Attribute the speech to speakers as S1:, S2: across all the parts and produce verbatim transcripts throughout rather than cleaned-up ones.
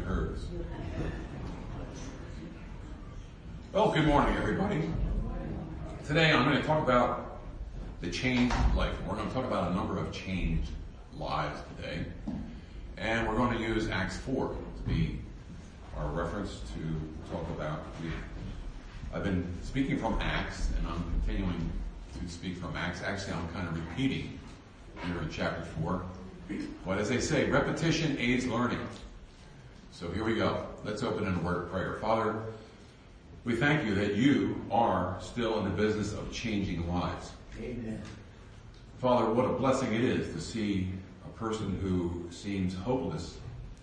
S1: hers. Well, good morning, everybody. Today I'm going to talk about the changed life. We're going to talk about a number of changed lives today. And we're going to use Acts four to be our reference to talk about. I've been speaking from Acts, and I'm continuing to speak from Acts. Actually, I'm kind of repeating here in chapter four. But as they say, repetition aids learning. So here we go. Let's open in a word of prayer. Father, we thank you that you are still in the business of changing lives.
S2: Amen.
S1: Father, what a blessing it is to see a person who seems hopeless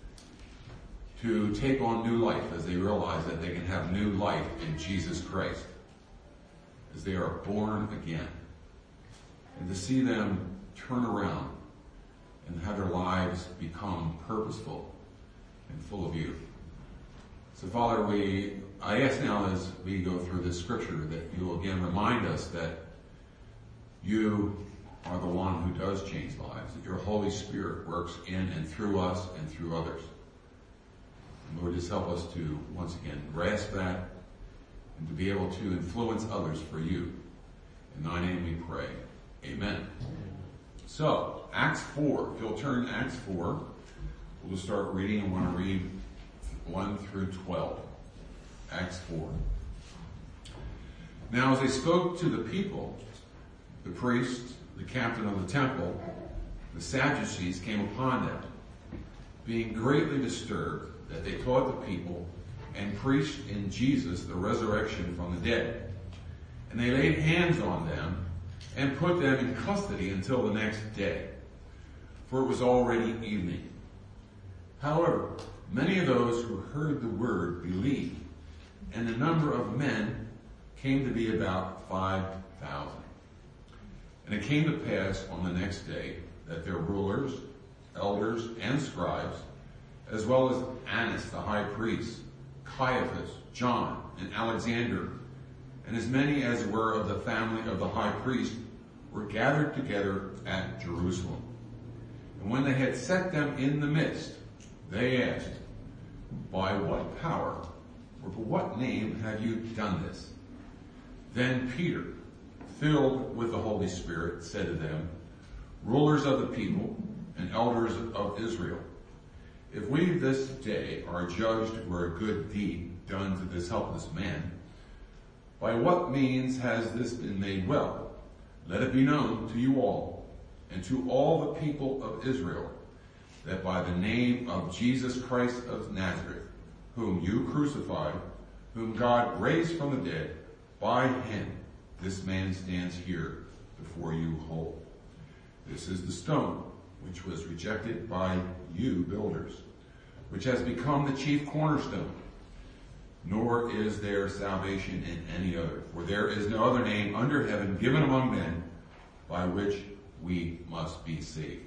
S1: to take on new life as they realize that they can have new life in Jesus Christ, as they are born again. And to see them turn around and have their lives become purposeful and full of you. So Father, we I ask now as we go through this scripture that you will again remind us that you are the one who does change lives, that your Holy Spirit works in and through us and through others. And Lord, just help us to once again grasp that and to be able to influence others for you. In thy name we pray. Amen. So, Acts four. If you'll turn to Acts four, we'll start reading. I want to read one through twelve. Acts four. Now as they spoke to the people, the priest, the captain of the temple, the Sadducees came upon them, being greatly disturbed that they taught the people and preached in Jesus the resurrection from the dead. And they laid hands on them and put them in custody until the next day, for it was already evening. However, many of those who heard the word believed, and the number of men came to be about five thousand. And it came to pass on the next day that their rulers, elders, and scribes, as well as Annas the high priest, Caiaphas, John, and Alexander, and as many as were of the family of the high priest, were gathered together at Jerusalem. And when they had set them in the midst, they asked, by what power or by what name have you done this? Then Peter, filled with the Holy Spirit, said to them, rulers of the people and elders of Israel, if we this day are judged for a good deed done to this helpless man, by what means has this been made well? Let it be known to you all and to all the people of Israel that by the name of Jesus Christ of Nazareth, whom you crucified, whom God raised from the dead, by him this man stands here before you whole. This is the stone which was rejected by you builders, which has become the chief cornerstone. Nor is there salvation in any other, for there is no other name under heaven given among men by which we must be saved.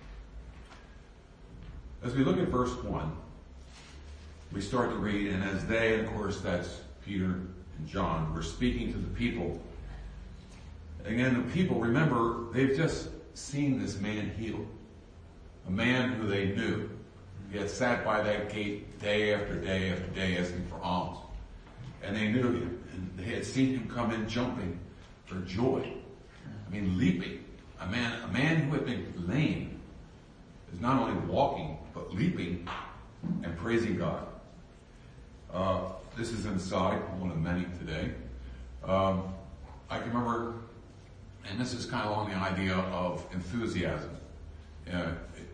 S1: As we look at verse one, we start to read, and as they, and of course that's Peter and John, were speaking to the people. Again, the people, remember, they've just seen this man healed. A man who they knew. He had sat by that gate day after day after day asking for alms. And they knew him. And they had seen him come in jumping for joy. I mean, leaping. A man, a man who had been lame is not only walking, but leaping and praising God. Uh, this is inside, one of many today. Um, I can remember, and this is kind of along the idea of enthusiasm. Uh,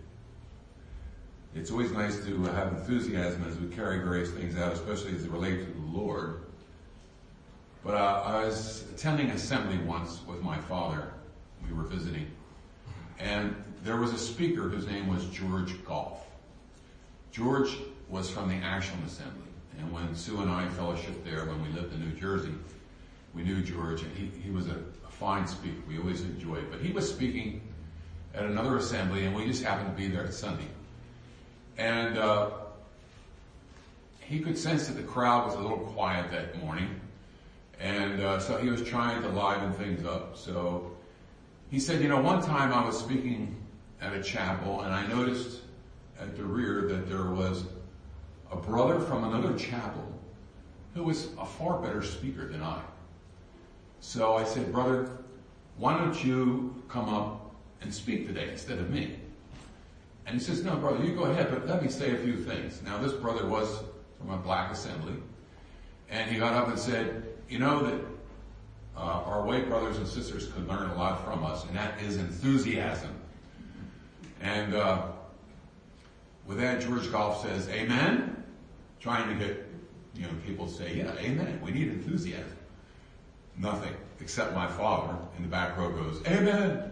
S1: It's always nice to have enthusiasm as we carry various things out, especially as it relates to the Lord. But uh, I was attending assembly once with my father. We were visiting. And there was a speaker whose name was George Goff. George was from the Ashland Assembly. And when Sue and I fellowshiped there when we lived in New Jersey, we knew George, and he, he was a, a fine speaker. We always enjoyed. But he was speaking at another assembly, and we just happened to be there Sunday. And uh, he could sense that the crowd was a little quiet that morning. And uh, so he was trying to liven things up. So he said, you know, one time I was speaking at a chapel, and I noticed at the rear that there was a brother from another chapel who was a far better speaker than I. So I said, brother, why don't you come up and speak today instead of me? And he says, no, brother, you go ahead, but let me say a few things. Now, this brother was from a black assembly, and he got up and said, you know that uh, our white brothers and sisters could learn a lot from us, and that is enthusiasm. And uh, with that, George Goff says, amen? Trying to get, you know, people to say, yeah, amen, we need enthusiasm. Nothing, except my father in the back row goes, amen.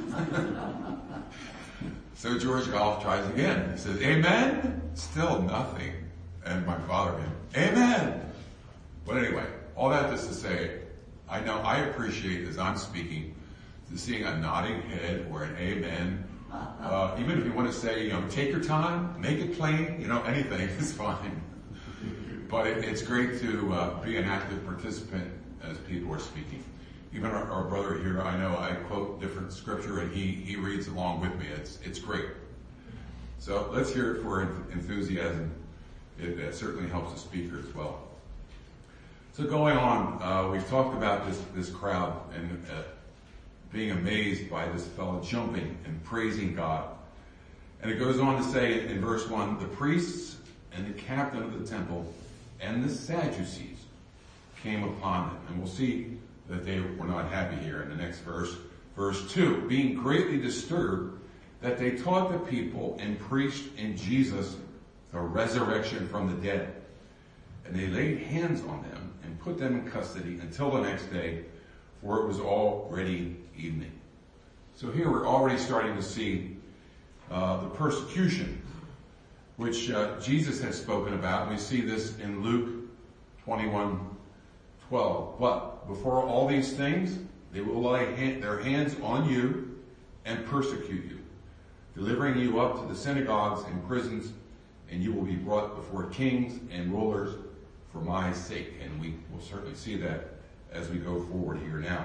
S1: So George Goff tries again. He says, amen? Still nothing. And my father goes, amen. But anyway, all that is to say, I know I appreciate as I'm speaking to seeing a nodding head or an amen. Uh, even if you want to say, you know, take your time, make it plain, you know, anything is fine. But it, it's great to uh, be an active participant as people are speaking. Even our, our brother here, I know I quote different scripture and he, he reads along with me. It's it's great. So let's hear it for enthusiasm. It, it certainly helps the speaker as well. So going on, uh, we've talked about this, this crowd and uh, being amazed by this fellow jumping and praising God. And it goes on to say in verse one, the priests and the captain of the temple and the Sadducees came upon them. And we'll see that they were not happy here in the next verse. Verse two, being greatly disturbed that they taught the people and preached in Jesus the resurrection from the dead. And they laid hands on them and put them in custody until the next day, for it was already evening. So here we're already starting to see uh, the persecution, which uh, Jesus had spoken about. And we see this in Luke twenty-one twelve. But before all these things, they will lay hand, their hands on you and persecute you, delivering you up to the synagogues and prisons, and you will be brought before kings and rulers for my sake. And we will certainly see that as we go forward here now.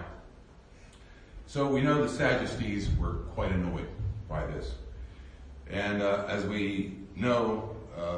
S1: So we know the Sadducees were quite annoyed by this. And uh, as we know, uh,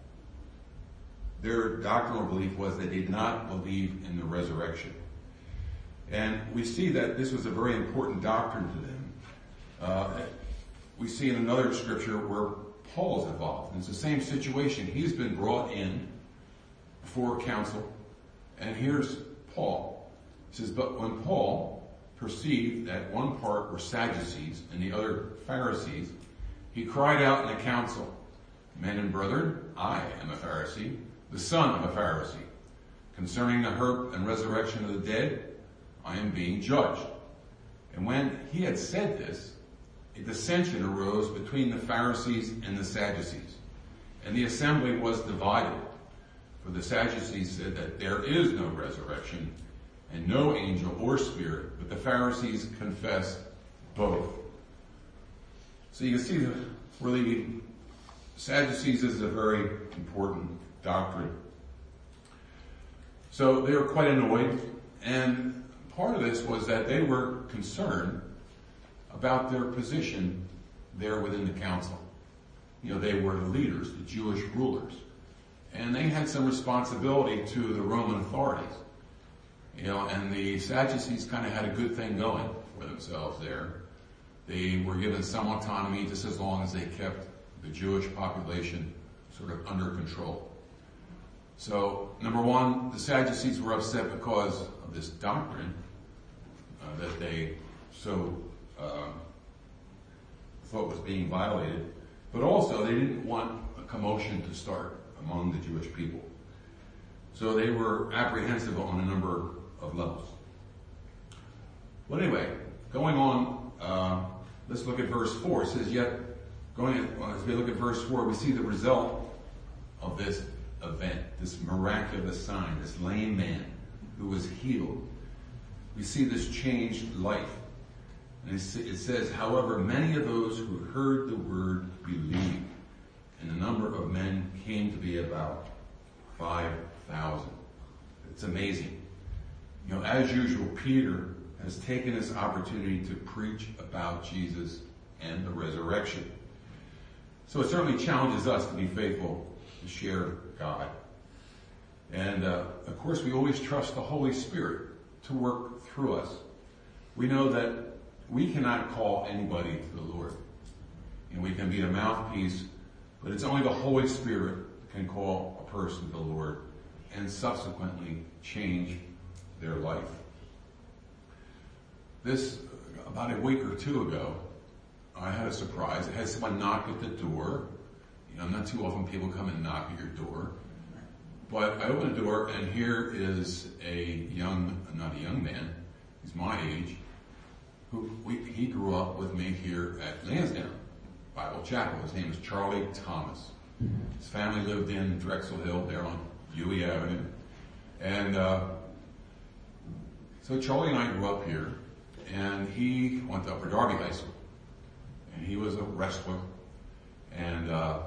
S1: their doctrinal belief was they did not believe in the resurrection. And we see that this was a very important doctrine to them. Uh, we see in another scripture where Paul's involved. And it's the same situation. He's been brought in before council. And here's Paul. He says, but when Paul perceived that one part were Sadducees and the other Pharisees, he cried out in the council, men and brethren, I am a Pharisee, the son of a Pharisee. Concerning the hurt and resurrection of the dead, I am being judged. And when he had said this, a dissension arose between the Pharisees and the Sadducees. And the assembly was divided. For the Sadducees said that there is no resurrection and no angel or spirit, but the Pharisees confessed both. So you can see that really Sadducees is a very important doctrine. So they were quite annoyed, and part of this was that they were concerned about their position there within the council. You know, they were the leaders, the Jewish rulers, and they had some responsibility to the Roman authorities. You know, and the Sadducees kind of had a good thing going for themselves there. They were given some autonomy just as long as they kept the Jewish population sort of under control. So, number one, the Sadducees were upset because of this doctrine uh, that they so uh, thought was being violated, but also they didn't want a commotion to start among the Jewish people. So they were apprehensive on a number of levels. Well, anyway, going on, uh, let's look at verse four. It says, yet, going at, well, as we look at verse four, we see the result of this event, this miraculous sign, this lame man who was healed. We see this changed life. And it says, however, many of those who heard the word believed, and the number of men came to be about five thousand. It's amazing. You know, as usual, Peter has taken this opportunity to preach about Jesus and the resurrection. So it certainly challenges us to be faithful to share God. And uh, of course, we always trust the Holy Spirit to work through us. We know that we cannot call anybody to the Lord. And we can be a mouthpiece, but it's only the Holy Spirit that can call a person to the Lord and subsequently change their life. This, about a week or two ago, I had a surprise. I had someone knock at the door. You know, not too often people come and knock at your door. But I opened the door, and here is a young, not a young man, he's my age, who we, he grew up with me here at Lansdowne Bible Chapel. His name is Charlie Thomas. His family lived in Drexel Hill, there on Dewey Avenue. And uh, so Charlie and I grew up here, and he went to Upper Darby High School. And he was a wrestler. And uh,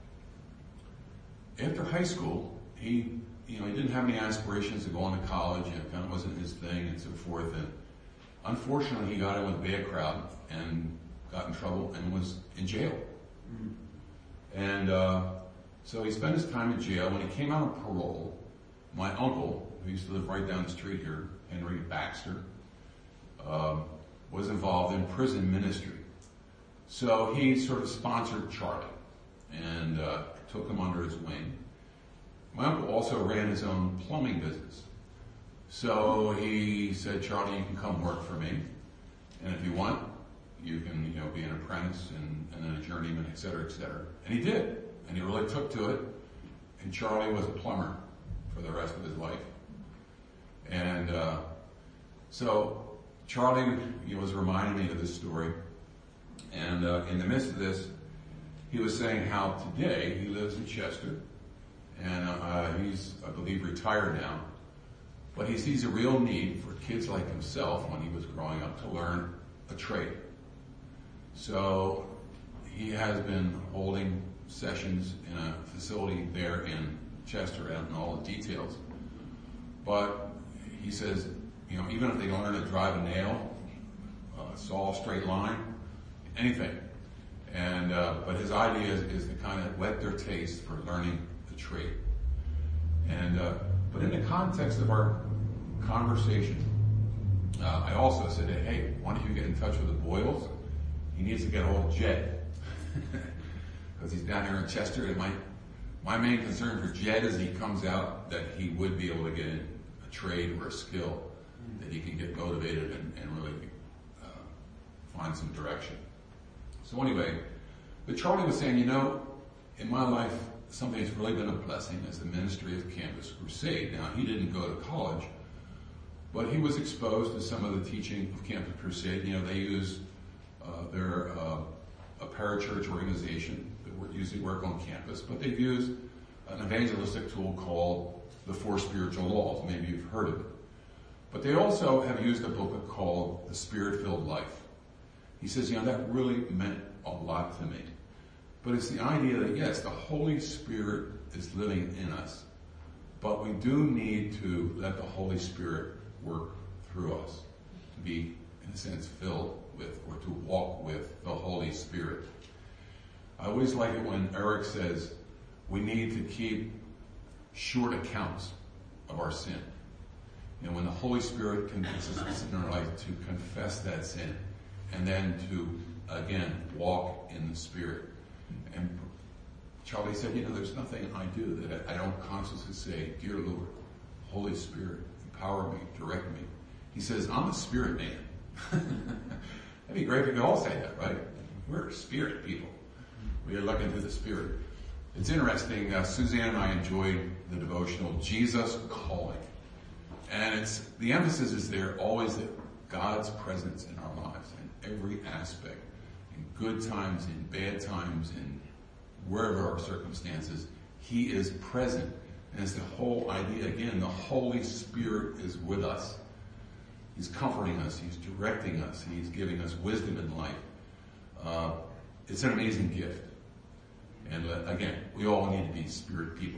S1: after high school, he, you know, he didn't have any aspirations to go on to college. It kind of wasn't his thing and so forth. And unfortunately, he got in with a bad crowd and got in trouble and was in jail. Mm-hmm. And uh, so he spent his time in jail. When he came out on parole, my uncle, who used to live right down the street here, Henry Baxter, um, was involved in prison ministry. So he sort of sponsored Charlie and uh, took him under his wing. My uncle also ran his own plumbing business. So he said, Charlie, you can come work for me. And if you want, you can, you know, be an apprentice and, and then a journeyman, et cetera, et cetera. And he did. And he really took to it. And Charlie was a plumber for the rest of his life. And uh, so Charlie, he was reminding me of this story. And uh, in the midst of this, he was saying how today he lives in Chester. And uh, he's, I believe, retired now. But he sees a real need for kids like himself when he was growing up to learn a trade. So he has been holding sessions in a facility there in Chester, I don't know all the details. But he says, you know, even if they learn to drive a nail, uh, saw a straight line, anything. And uh, but his idea is, is to kind of whet their taste for learning the trade. And uh, but in the context of our conversation, uh, I also said, hey, why don't you get in touch with the Boyles? He needs to get a hold of Jed because he's down here in Chester. And my my main concern for Jed is he comes out that he would be able to get in a trade or a skill that he can get motivated and, and really uh, find some direction. So anyway, but Charlie was saying, you know, in my life, something that's really been a blessing is the ministry of Campus Crusade. Now, he didn't go to college, but he was exposed to some of the teaching of Campus Crusade. You know, they use, uh, they're uh, a parachurch organization that usually work on campus, but they've used an evangelistic tool called the Four Spiritual Laws. Maybe you've heard of it. But they also have used a book called The Spirit-Filled Life. He says, you know, that really meant a lot to me. But it's the idea that, yes, the Holy Spirit is living in us, but we do need to let the Holy Spirit work through us, to be, in a sense, filled with, or to walk with the Holy Spirit. I always like it when Eric says we need to keep short accounts of our sin. You know, when the Holy Spirit convinces us in our life to confess that sin, and then to, again, walk in the Spirit. And Charlie said, you know, there's nothing I do that I don't constantly say, dear Lord, Holy Spirit, empower me, direct me. He says, I'm a spirit man. That'd be great if we could all say that, right? We're spirit people. We are looking through the Spirit. It's interesting, uh, Suzanne and I enjoyed the devotional, Jesus Calling. And it's the emphasis is there always that God's presence in our lives in every aspect, in good times, in bad times, in wherever our circumstances, He is present. And it's the whole idea, again, the Holy Spirit is with us. He's comforting us, He's directing us, He's giving us wisdom in life. Uh, it's an amazing gift. And uh, again, we all need to be Spirit people.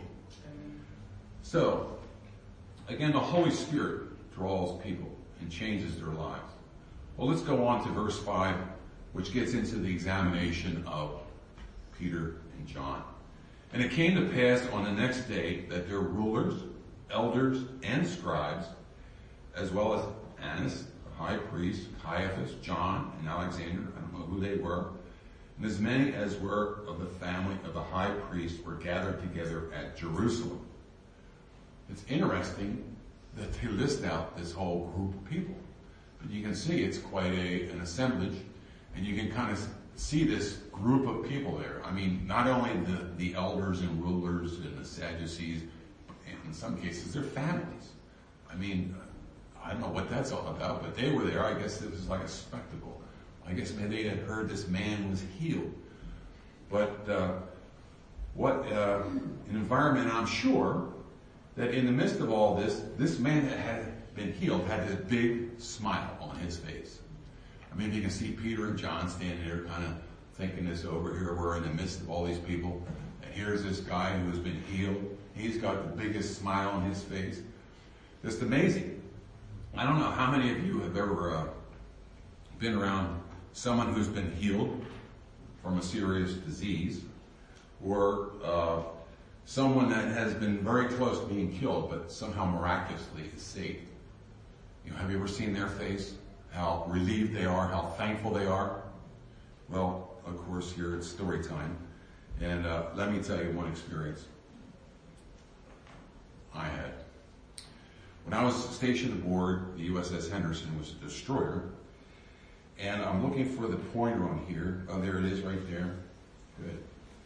S1: So, again, the Holy Spirit draws people and changes their lives. Well, let's go on to verse five, which gets into the examination of Peter and John. And it came to pass on the next day that their rulers, elders, and scribes, as well as Annas, the high priest, Caiaphas, John, and Alexander, I don't know who they were, and as many as were of the family of the high priest were gathered together at Jerusalem. It's interesting that they list out this whole group of people. But you can see it's quite a, an assemblage, and you can kind of see this group of people there. I mean, not only the, the elders and rulers and the Sadducees, in some cases, their families. I mean, I don't know what that's all about, but they were there. I guess it was like a spectacle. I guess maybe they had heard this man was healed. But uh, what uh, an environment, I'm sure, that in the midst of all this, this man that had been healed had this big smile on his face. I mean, you can see Peter and John standing there kind of thinking this over here. We're in the midst of all these people. And here's this guy who has been healed. He's got the biggest smile on his face. Just amazing. I don't know how many of you have ever uh, been around someone who's been healed from a serious disease, or uh, someone that has been very close to being killed but somehow miraculously is saved. You know, have you ever seen their face? How relieved they are, how thankful they are? Well, of course, here it's story time. And uh, let me tell you one experience I had. When I was stationed aboard the U S S Henderson, was a destroyer, and I'm looking for the pointer on here. Oh, there it is right there. Good.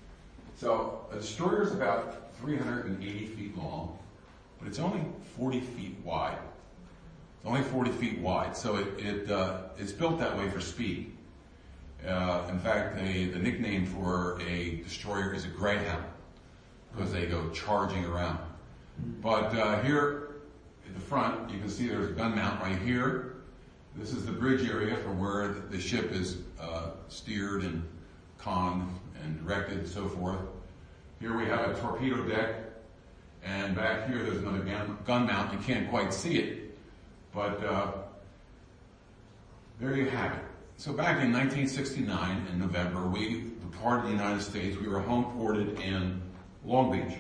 S1: So a destroyer is about three hundred eighty feet long, but it's only forty feet wide. It's only forty feet wide, so it, it uh, it's built that way for speed. Uh, in fact, a, the nickname for a destroyer is a Greyhound, because they go charging around. But uh, here at the front, you can see there's a gun mount right here. This is the bridge area for where the ship is uh, steered and conned and directed and so forth. Here we have a torpedo deck, and back here there's another gun, gun mount. You can't quite see it, but uh, there you have it. So back in nineteen sixty-nine, in November, we departed the United States. We were home ported in Long Beach.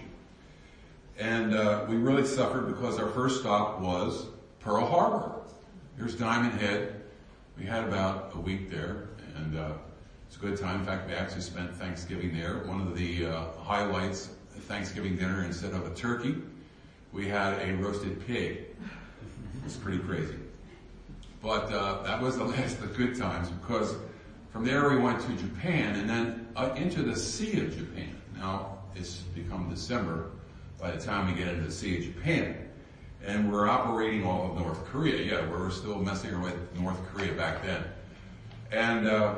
S1: And uh, we really suffered because our first stop was Pearl Harbor. Here's Diamond Head. We had about a week there, and uh, it's a good time. In fact, we actually spent Thanksgiving there. One of the uh, highlights of Thanksgiving dinner, instead of a turkey, we had a roasted pig. It's pretty crazy. But uh, that was the last of the good times, because from there we went to Japan and then uh, into the Sea of Japan. Now it's become December by the time we get into the Sea of Japan. And we're operating all of North Korea. Yeah, we were still messing with North Korea back then. And, uh,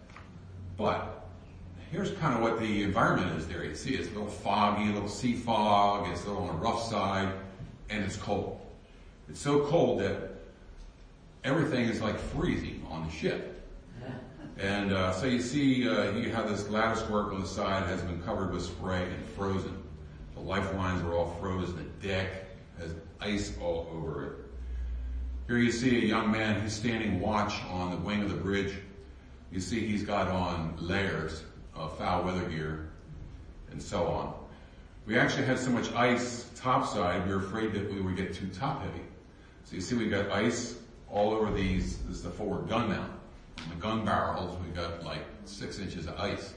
S1: but here's kind of what the environment is there. You see it's a little foggy, a little sea fog, it's a little on the rough side, and it's cold. It's so cold that everything is like freezing on the ship. And uh, so you see, uh, you have this lattice work on the side has been covered with spray and frozen. The lifelines are all frozen. The deck has ice all over it. Here you see a young man who's standing watch on the wing of the bridge. You see he's got on layers of foul weather gear and so on. We actually had so much ice topside, we were afraid that we would get too top heavy. So you see we got ice all over these. This is the forward gun mount. On the gun barrels, we got like six inches of ice.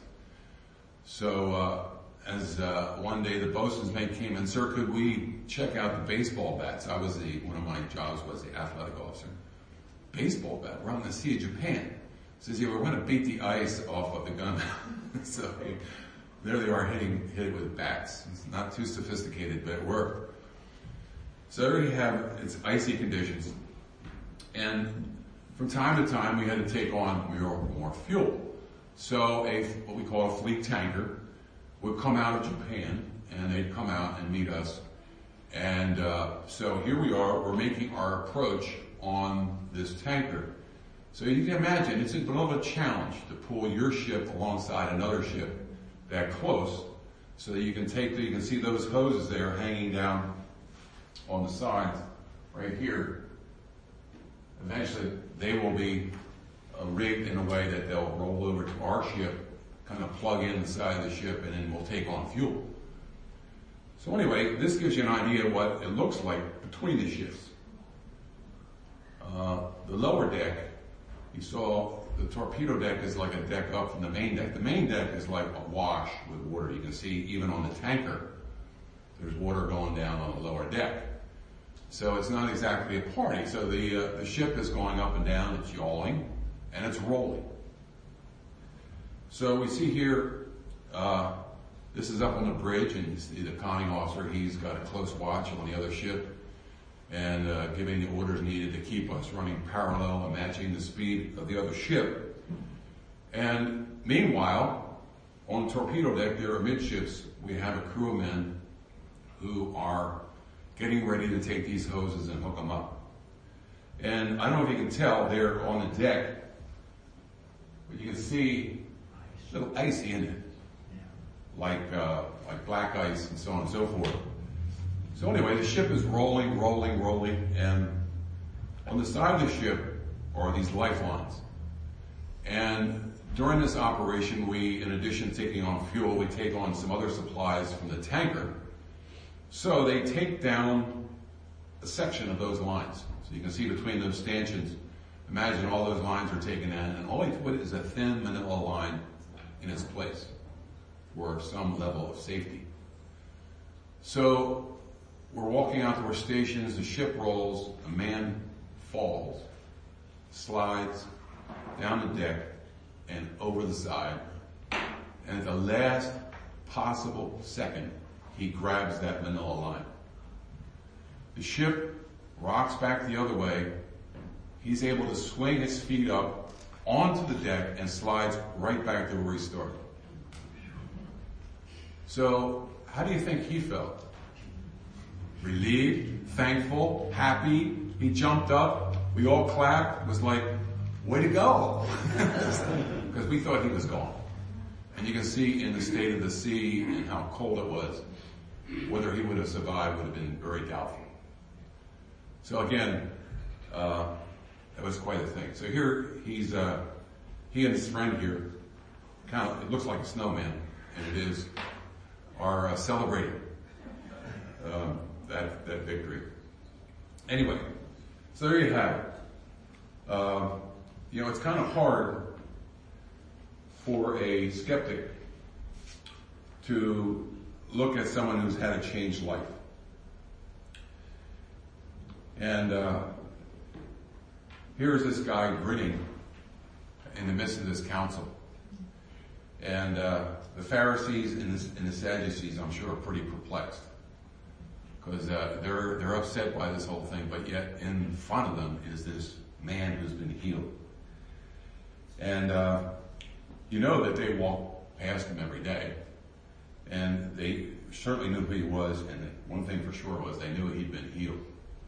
S1: So uh, as uh, one day the bosun's mate came in, sir, could we check out the baseball bats? I was the, one of my jobs was the athletic officer. Baseball bat, we're out in the Sea of Japan. He says, yeah, we're going to beat the ice off of the gun mount. So there they are hitting, hit it with bats. It's not too sophisticated, but it worked. So there you have, it's icy conditions. And from time to time, we had to take on more, more fuel. So a, what we call a fleet tanker would come out of Japan, and they'd come out and meet us. And uh, so here we are, we're making our approach on this tanker. So you can imagine, it's a little bit of a challenge to pull your ship alongside another ship that close, so that you can take, the, you can see those hoses there hanging down on the sides right here. Eventually, they will be uh, rigged in a way that they'll roll over to our ship, kind of plug in the side of the ship, and then we'll take on fuel. So anyway, this gives you an idea of what it looks like between the ships. Uh, the lower deck, you saw the torpedo deck is like a deck up from the main deck. The main deck is like awash with water. You can see even on the tanker, there's water going down on the lower deck. So it's not exactly a party. So the uh, the ship is going up and down, it's yawing, and it's rolling. So we see here, uh, this is up on the bridge, and you see the conning officer, he's got a close watch on the other ship, and uh, giving the orders needed to keep us running parallel and matching the speed of the other ship. And meanwhile, on the torpedo deck, there amidships, we have a crew of men who are getting ready to take these hoses and hook them up. And I don't know if you can tell, they're on the deck, but you can see a little icy in it, like uh, like black ice and so on and so forth. So anyway, the ship is rolling, rolling, rolling, and on the side of the ship are these lifelines. And during this operation, we, in addition to taking on fuel, we take on some other supplies from the tanker. So they take down a section of those lines. So you can see between those stanchions, imagine all those lines are taken in, and all they put is a thin manila line in its place for some level of safety. So we're walking out to our stations, the ship rolls, a man falls, slides down the deck and over the side, and at the last possible second, he grabs that manila line. The ship rocks back the other way. He's able to swing his feet up onto the deck and slides right back to where he started. So, how do you think he felt? Relieved, thankful, happy. He jumped up. We all clapped. It was like, way to go. Because we thought he was gone. And you can see in the state of the sea and how cold it was, whether he would have survived would have been very doubtful. So again, uh, that was quite a thing. So here he's, uh, he and his friend here, kind of, it looks like a snowman, and it is, are uh, celebrating uh, that that victory. Anyway, so there you have it. Uh, you know, it's kind of hard for a skeptic to look at someone who's had a changed life. And uh, here's this guy grinning in the midst of this council. And uh, the Pharisees and the, and the Sadducees, I'm sure, are pretty perplexed. Because uh, they're, they're upset by this whole thing, but yet in front of them is this man who's been healed. And uh, you know that they walk past him every day. And they certainly knew who he was, and one thing for sure was they knew he'd been healed.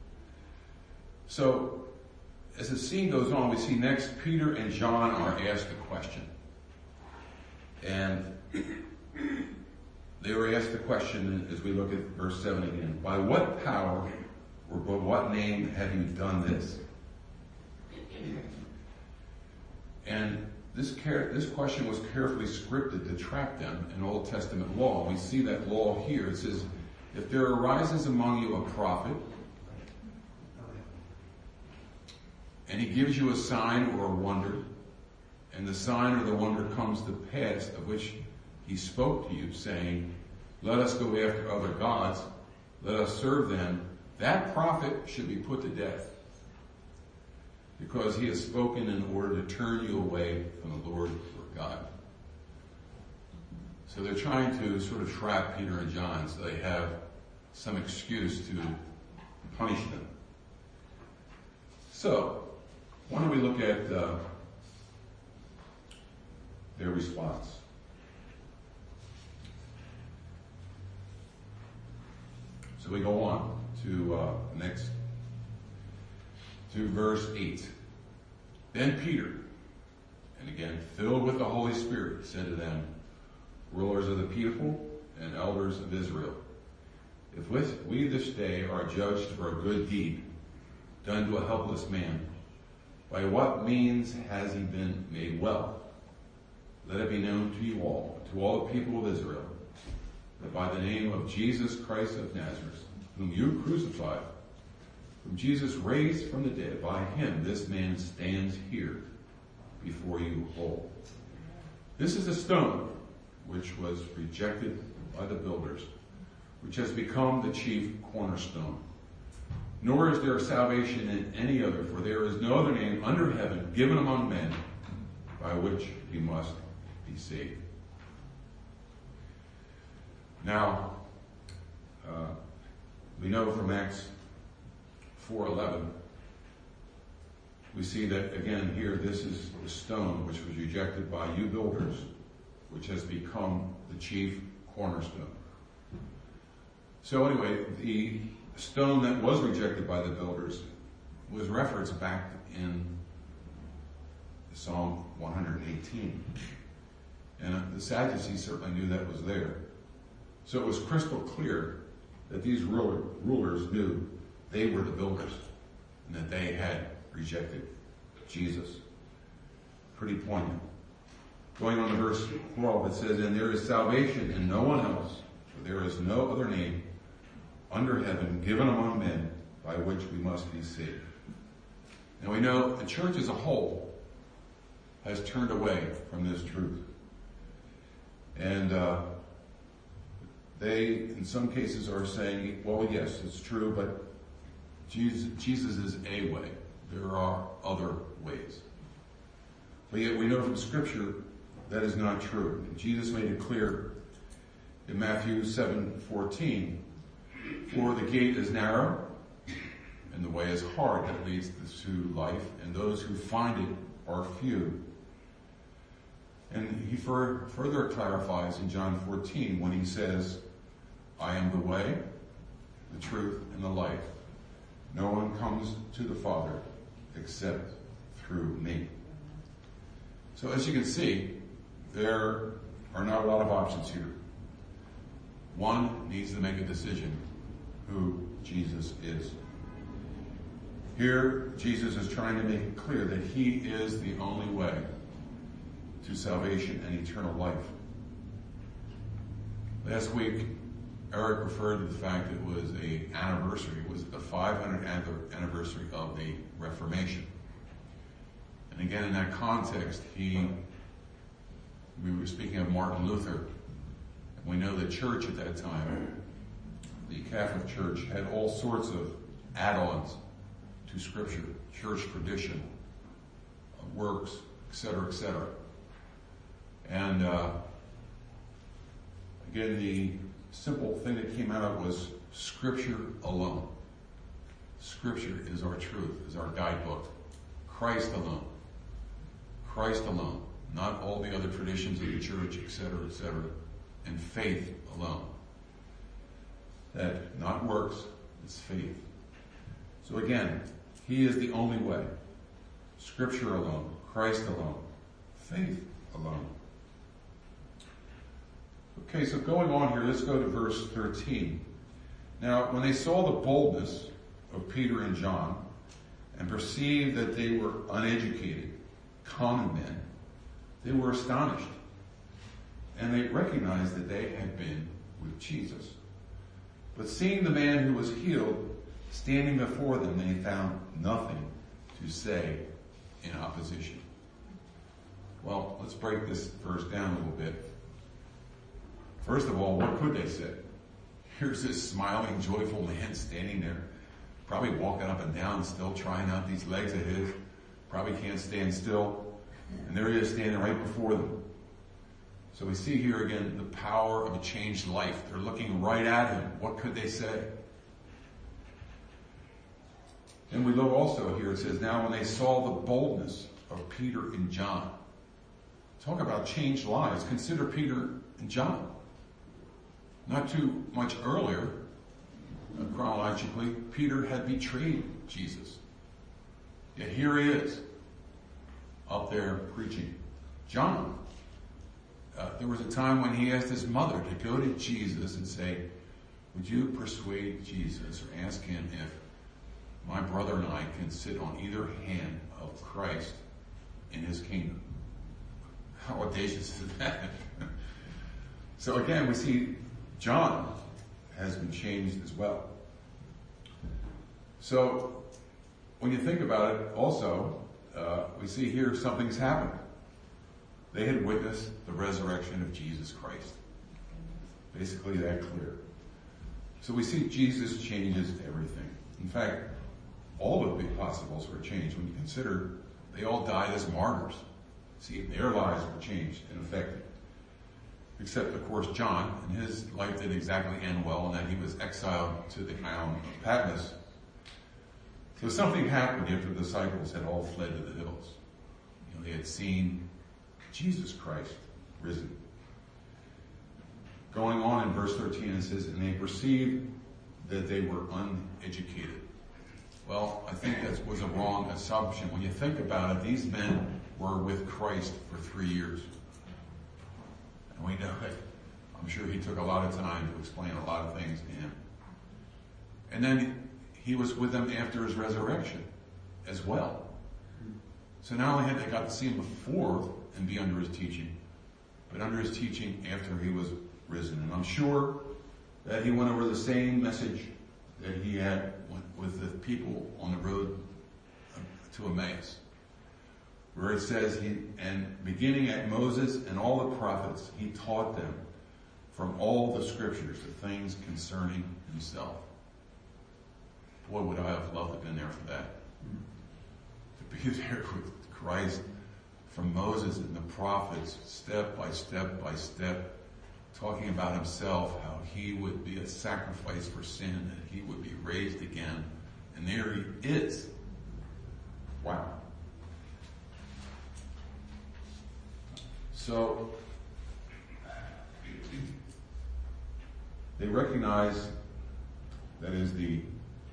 S1: So, as the scene goes on, we see next Peter and John are asked a question. And they were asked the question as we look at verse seven again. By what power or by what name have you done this? And this care, this question was carefully scripted to trap them in Old Testament law. We see that law here. It says, if there arises among you a prophet, and he gives you a sign or a wonder, and the sign or the wonder comes to pass of which he spoke to you, saying, let us go after other gods, let us serve them, that prophet should be put to death, because he has spoken in order to turn you away from the Lord your God. So they're trying to sort of trap Peter and John so they have some excuse to punish them. So, why don't we look at uh, their response? So we go on to uh, next, to verse eight. Then Peter, and again filled with the Holy Spirit, said to them, rulers of the people and elders of Israel, if we this day are judged for a good deed done to a helpless man, by what means has he been made well? Let it be known to you all, to all the people of Israel, that by the name of Jesus Christ of Nazareth, whom you crucified, whom Jesus raised from the dead, by him this man stands here before you whole. This is a stone which was rejected by the builders, which has become the chief cornerstone. Nor is there salvation in any other, for there is no other name under heaven given among men by which we must be saved. Now, uh, we know from Acts four eleven, we see that again here, this is the stone which was rejected by you builders, which has become the chief cornerstone. So anyway, the stone that was rejected by the builders was referenced back in Psalm one eighteen. And the Sadducees certainly knew that was there. So it was crystal clear that these ruler, rulers knew they were the builders and that they had rejected Jesus. Pretty poignant. Going on to verse twelve, it says, and there is salvation in no one else, for there is no other name under heaven given among men by which we must be saved. Now we know the church as a whole has turned away from this truth. And uh, they, in some cases, are saying, well, yes, it's true, but Jesus, Jesus is a way. There are other ways. But yet we know from Scripture that is not true. Jesus made it clear in Matthew seven fourteen, for the gate is narrow, and the way is hard that leads to life, and those who find it are few. And he fur- further clarifies in John fourteen when he says, I am the way, the truth, and the life. No one comes to the Father except through me. So as you can see, there are not a lot of options here. One needs to make a decision who Jesus is. Here, Jesus is trying to make it clear that he is the only way to salvation and eternal life. Last week, Eric referred to the fact that it was an anniversary. It was the five hundredth anniversary of the Reformation. And again, in that context, he, we were speaking of Martin Luther. And we know the church at that time, the Catholic Church, had all sorts of add-ons to Scripture, church tradition, works, et cetera, et cetera. And uh, again, the simple thing that came out of it was Scripture alone. Scripture is our truth, is our guidebook. Christ alone. Christ alone. Not all the other traditions of the church, et cetera, et cetera. And faith alone. That not works, it's faith. So again, he is the only way. Scripture alone. Christ alone. Faith alone. Okay, so going on here, let's go to verse thirteen. Now, when they saw the boldness of Peter and John and perceived that they were uneducated, common men, they were astonished. And they recognized that they had been with Jesus. But seeing the man who was healed standing before them, they found nothing to say in opposition. Well, let's break this verse down a little bit. First of all, what could they say? Here's this smiling, joyful man standing there, probably walking up and down, still trying out these legs of his, probably can't stand still, and there he is standing right before them. So we see here again the power of a changed life. They're looking right at him. What could they say? And we look also here, it says, now when they saw the boldness of Peter and John. Talk about changed lives. Consider Peter and John. Not too much earlier, uh, chronologically, Peter had betrayed Jesus. Yet here he is, up there preaching. John, uh, there was a time when he asked his mother to go to Jesus and say, would you persuade Jesus or ask him if my brother and I can sit on either hand of Christ in his kingdom? How audacious is that? So again, we see John has been changed as well. So when you think about it, also, uh, we see here something's happened. They had witnessed the resurrection of Jesus Christ. Basically that clear. So we see Jesus changes everything. In fact, all of the apostles were changed when you consider they all died as martyrs. See, their lives were changed and affected. Except, of course, John, and his life didn't exactly end well in that he was exiled to the island of Patmos. So something happened after the disciples had all fled to the hills. You know, they had seen Jesus Christ risen. Going on in verse thirteen, it says, and they perceived that they were uneducated. Well, I think that was a wrong assumption. When you think about it, these men were with Christ for three years. And we know that I'm sure he took a lot of time to explain a lot of things to him. And then he was with them after his resurrection as well. So not only had they got to see him before and be under his teaching, but under his teaching after he was risen. And I'm sure that he went over the same message that he had with the people on the road to Emmaus, where it says, he, and beginning at Moses and all the prophets, he taught them from all the scriptures the things concerning himself. Boy, would I have loved to have been there for that. To be there with Christ from Moses and the prophets, step by step by step, talking about himself, how he would be a sacrifice for sin, that he would be raised again. And there he is. Wow. So, they recognize, that is, the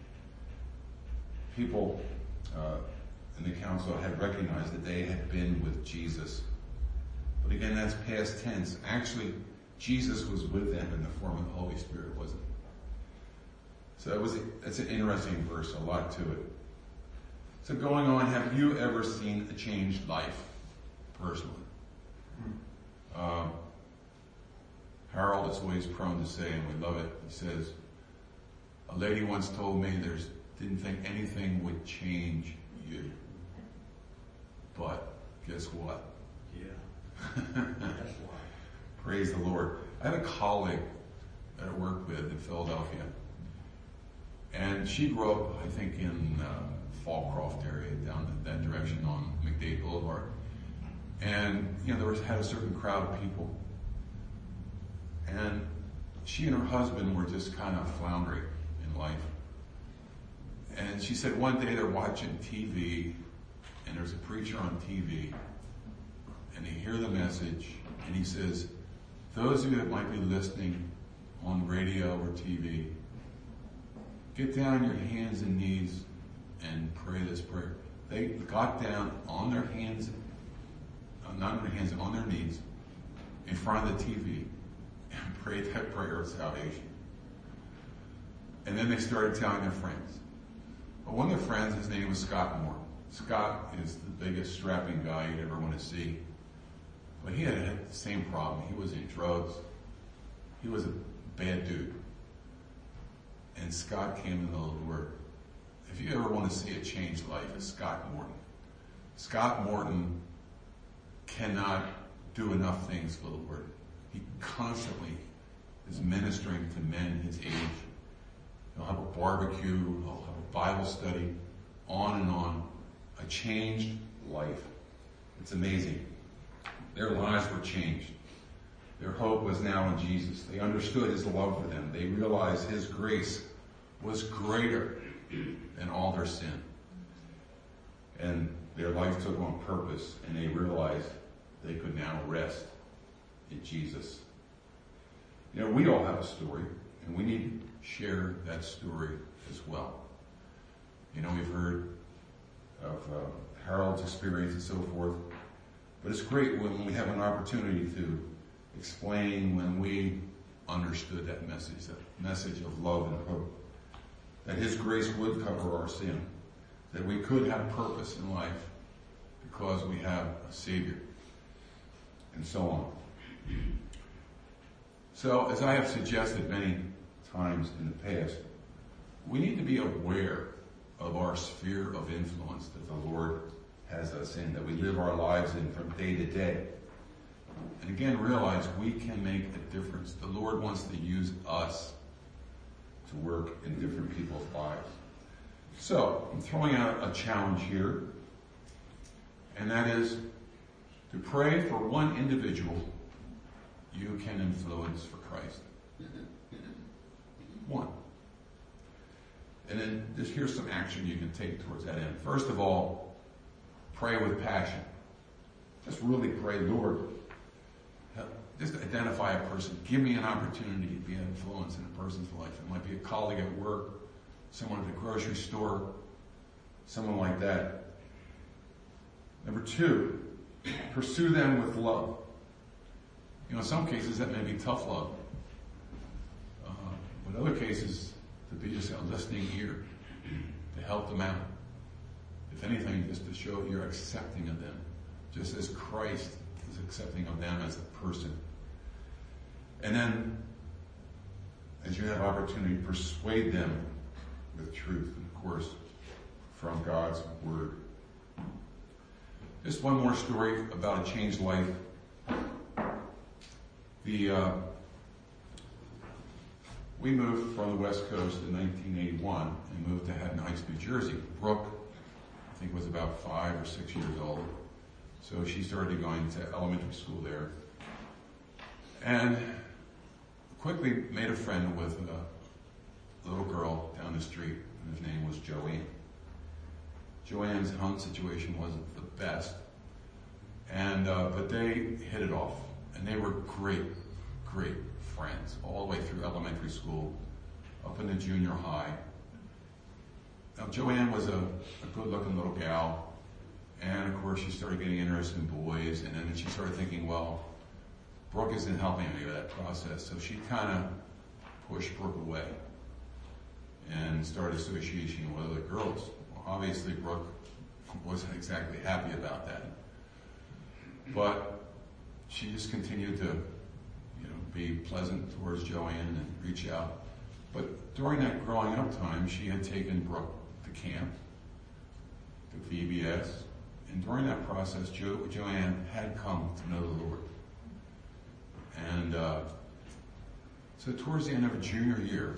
S1: people uh, in the council had recognized that they had been with Jesus. But again, that's past tense. Actually, Jesus was with them in the form of the Holy Spirit, wasn't he? So it was a, it's an interesting verse, a lot to it. So going on, have you ever seen a changed life, personally? Um, Harold is always prone to say, and we love it, he says, a lady once told me there's didn't think anything would change you. But guess what?
S2: Yeah. That's why.
S1: Praise the Lord. I had a colleague that I worked with in Philadelphia. And she grew up, I think, in uh, Fallcroft area, down that direction on McDade Boulevard. And, you know, there was had a certain crowd of people. And she and her husband were just kind of floundering in life. And she said one day they're watching T V, and there's a preacher on T V, and they hear the message, and he says, those of you that might be listening on radio or T V, get down on your hands and knees and pray this prayer. They got down on their hands, not on their hands, on their knees, in front of the T V, and prayed that prayer of salvation. And then they started telling their friends. But one of their friends, his name was Scott Moore. Scott is the biggest strapping guy you'd ever want to see. But he had, had the same problem. He was in drugs. He was a bad dude. And Scott came to the Lord. If you ever want to see a changed life, it's Scott Morton. Scott Morton cannot do enough things for the Lord. He constantly is ministering to men his age. He'll have a barbecue, he'll have a Bible study, on and on. A changed life. It's amazing. Their lives were changed. Their hope was now in Jesus. They understood his love for them. They realized his grace was greater than all their sin. And their life took on purpose, and they realized they could now rest in Jesus. You know, we all have a story, and we need to share that story as well. You know, we've heard of uh, Harold's experience and so forth, but it's great when we have an opportunity to explain when we understood that message, that message of love and hope, that his grace would cover our sin, that we could have purpose in life because we have a Savior, and so on. So, as I have suggested many times in the past, we need to be aware of our sphere of influence that the Lord has us in, that we live our lives in from day to day. And again, realize we can make a difference. The Lord wants to use us to work in different people's lives. So, I'm throwing out a challenge here, and that is to pray for one individual you can influence for Christ. One. And then just here's some action you can take towards that end. First of all, pray with passion. Just really pray, Lord, just identify a person. Give me an opportunity to be an influence in a person's life. It might be a colleague at work, someone at the grocery store, someone like that. Number two, pursue them with love. You know, in some cases that may be tough love. Uh, but in other cases, to be just a listening ear, to help them out. If anything, just to show you're accepting of them, just as Christ is accepting of them as a person. And then, as you have opportunity, persuade them with truth, and of course, from God's Word. Just one more story about a changed life. The uh, we moved from the West Coast in nineteen eighty-one and moved to Haddon Heights, New Jersey. Brooke, I think, was about five or six years old. So she started going to elementary school there. And quickly made a friend with a little girl down the street, and his name was Joanne. Joanne's home situation wasn't the best, and uh, but they hit it off, and they were great, great friends all the way through elementary school, up into junior high. Now Joanne was a, a good-looking little gal, and of course she started getting interested in boys, and then she started thinking, well, Brooke isn't helping any of that process, so she kind of pushed Brooke away and started association with other girls. Well, obviously Brooke wasn't exactly happy about that, but she just continued to, you know, be pleasant towards Joanne and reach out. But during that growing up time, she had taken Brooke to camp, to V B S, and during that process, jo- Joanne had come to know the Lord. And uh, so towards the end of her junior year,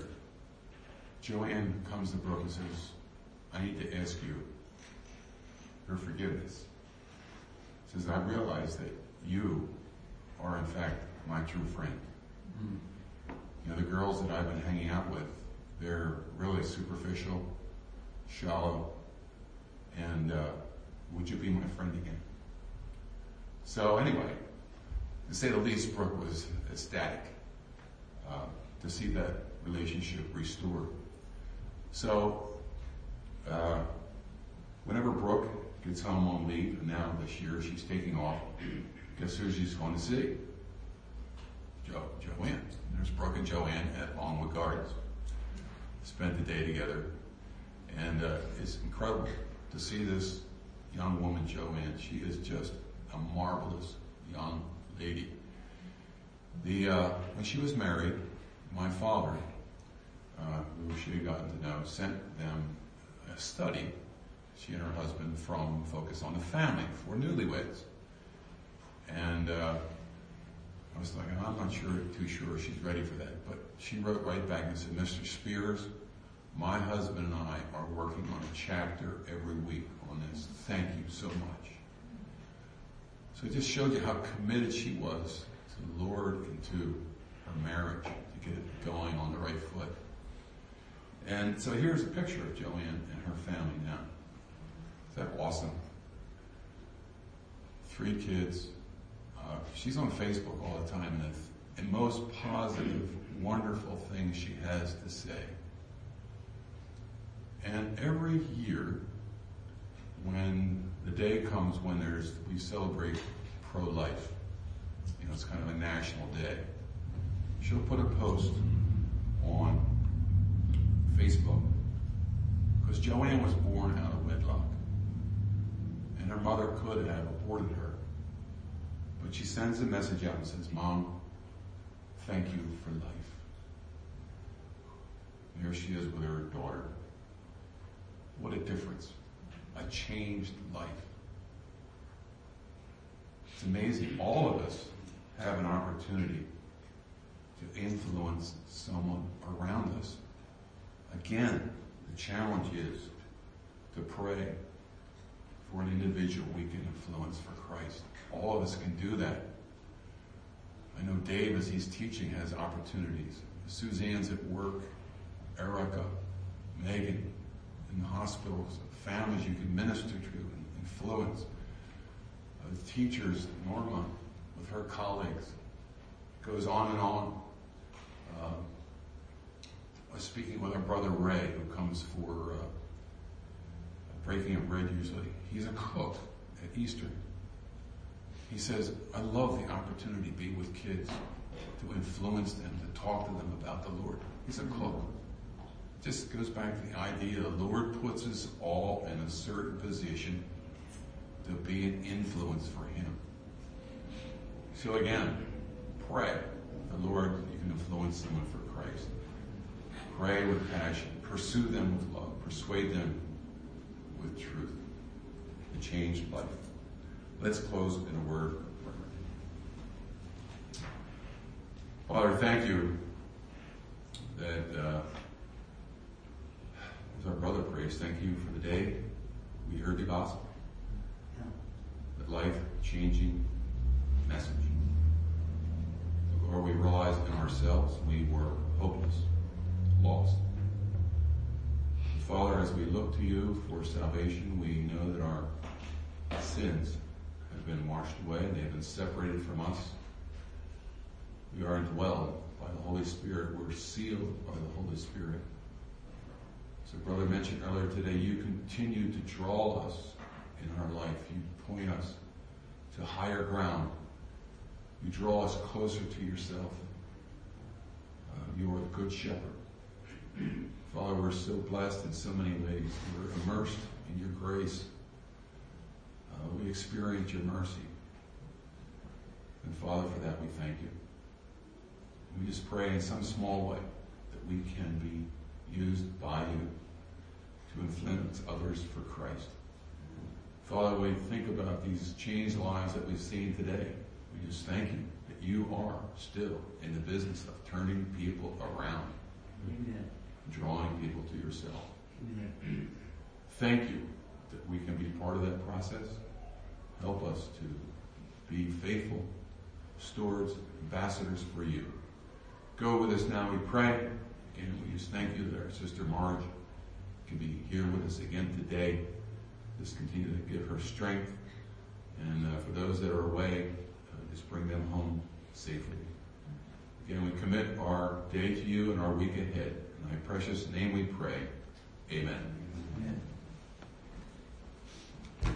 S1: Joanne comes to Brooke and says, I need to ask you for forgiveness. Says, I realize that you are in fact my true friend. Mm-hmm. You know, the girls that I've been hanging out with, they're really superficial, shallow, and uh, would you be my friend again? So anyway, to say the least, Brooke was ecstatic uh, to see that relationship restored. So, uh, whenever Brooke gets home on leave, and now this year she's taking off, guess who she's going to see? Jo- Joanne. There's Brooke and Joanne at Longwood Gardens. Spent the day together, and uh, it's incredible to see this young woman, Joanne. She is just a marvelous young lady. The uh, when she was married, my father, uh, who she had gotten to know, sent them a study, she and her husband, from Focus on the Family for newlyweds. And uh, I was like, I'm not sure, too sure she's ready for that. But she wrote right back and said, Mister Spears, my husband and I are working on a chapter every week on this. Thank you so much. So it just showed you how committed she was to the Lord and to her marriage, to get it going on the right foot. And so here's a picture of Joanne and her family now. Is that awesome? Three kids. Uh, she's on Facebook all the time, and the, the most positive, wonderful things she has to say. And every year, when the day comes when there's we celebrate pro-life, you know, it's kind of a national day, she'll put a post on Facebook, because Joanne was born out of wedlock, and her mother could have aborted her, but she sends a message out and says, Mom, thank you for life. And here she is with her daughter. What a difference. A changed life. It's amazing. All of us have an opportunity to influence someone around us. Again, the challenge is to pray for an individual we can influence for Christ. All of us can do that. I know Dave, as he's teaching, has opportunities. Suzanne's at work. Erica, Megan, in the hospitals, families you can minister to and influence. Uh, teachers, Norma, with her colleagues. Goes on and on. Um, I was speaking with our brother Ray, who comes for uh, breaking of bread usually. He's a cook at Eastern. He says, I love the opportunity to be with kids, to influence them, to talk to them about the Lord. He's a cook. It just goes back to the idea the Lord puts us all in a certain position to be an influence for Him. So again, pray. The Lord, you can influence someone for Christ. Pray with passion. Pursue them with love. Persuade them with truth. A changed life. Let's close in a word of prayer. Father, thank you that, uh, as our brother prays, thank you for the day we heard the gospel. That life-changing message. Lord, we realized in ourselves we were hopeless, lost. Father, as we look to you for salvation, we know that our sins have been washed away. They have been separated from us. We are indwelled by the Holy Spirit. We're sealed by the Holy Spirit. So Brother mentioned earlier today, you continue to draw us in our life. You point us to higher ground. You draw us closer to yourself. Uh, you are the Good Shepherd. Father, we're so blessed in so many ways. We're immersed in your grace. Uh, we experience your mercy. And Father, for that we thank you. We just pray in some small way that we can be used by you to influence others for Christ. Father, we think about these changed lives that we've seen today. We just thank you that you are still in the business of turning people around. Amen. Drawing people to yourself. Amen. Thank you that we can be part of that process. Help us to be faithful stewards, ambassadors for you. Go with us now, we pray. Again, we just thank you that our sister Marge can be here with us again today. Just continue to give her strength. And uh, for those that are away, uh, just bring them home safely. Again, we commit our day to you and our week ahead. In thy precious name we pray. Amen. Amen.